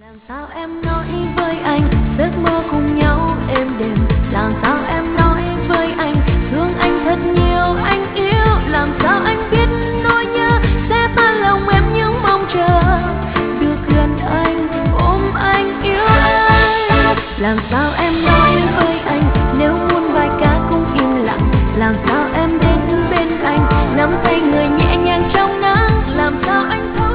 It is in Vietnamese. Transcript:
Làm sao em nói với anh giấc mơ cùng nhau êm đềm? Làm sao em nói với anh thương anh thật nhiều anh yêu? Làm sao anh biết nỗi nhớ sẽ tan lòng em những mong chờ được gần anh ôm anh yêu anh? Làm sao em nói với anh nếu muôn bài ca cũng im lặng? Làm sao em đến bên anh nắm tay người nhẹ nhàng trong nắng? Làm sao anh